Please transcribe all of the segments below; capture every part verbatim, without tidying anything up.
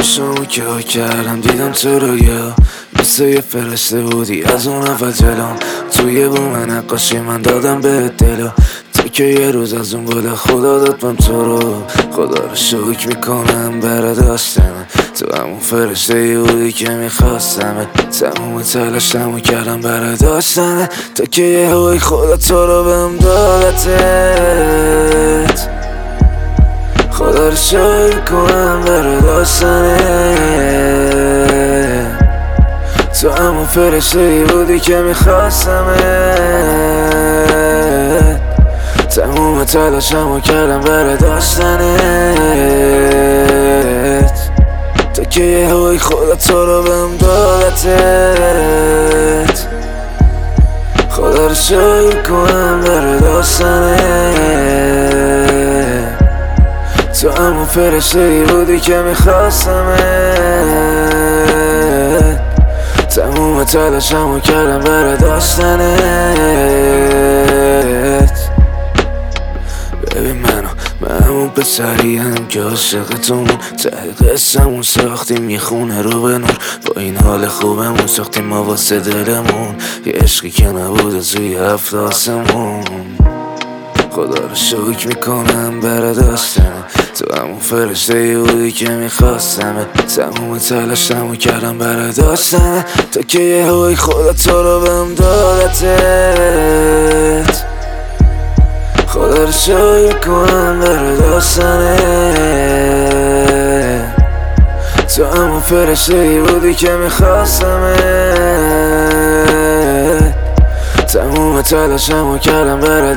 چشممو که کردم دیدم تو رو یا مثل یه فرشته بودی از اون اول جلوم. توی بوم نقاشی من دادم به دلو، تو که یه روز از اون بالا خدا داد من تو رو. خدا رو شکر میکنم برا داشتم تو، همون فرشته ای بودی که میخواستم. تموم تلاشتمو کردم برا داشتن تا که یه هوی خدا تو رو بهم دادتت. خدا رو شکر کنم برا داشتنت، تو همون فرشته ای بودی که میخواستمت. تموم تلاشمو کردم برا داشتنت تا که یه هوی خدا تو رو بهم دادتت. خدا رو شکر کنم برا داشتنت، تو همون فرشته ای بودی که میخواستمت. تموم تلاشمو کردم برا داشتنت. ببین منو من همون پسریم که عاشق تومون، ته قصه‌مون ساختیم یه خونه رو به نور. با این حال خوبمون ساختیم ما واسه دلمون یه عشقی که نبوده توی هفت آسمون. خدا رو شکر میکنم برا داشتن تو، همون فرشته ای بودی که میخواستم. تموم تلاشمو کردم برا داشتن تا که یه هوی خدا تو رو بهم دادتت. خدا رو شکر کنم برا داشتنت، تو همون فرشته ای بودی که میخواستمت. تموم تلاشمو کردم برا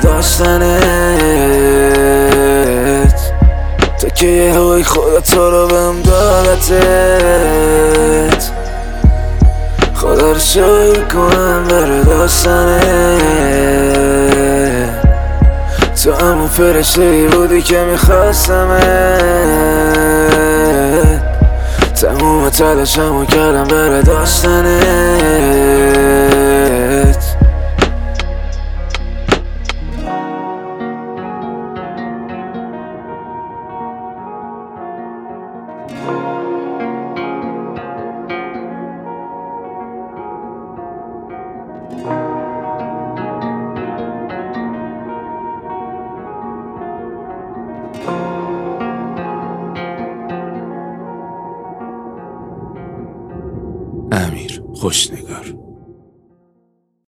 داشتنت تا که یه هوی خدا تو رو بهم دادتت. خدا رو شکر کنم برا داشتنت، تو همون فرشته ای بودی که میخواستمت. تموم تلاشمو کردم برا داشتنت. امیر خوشنگار.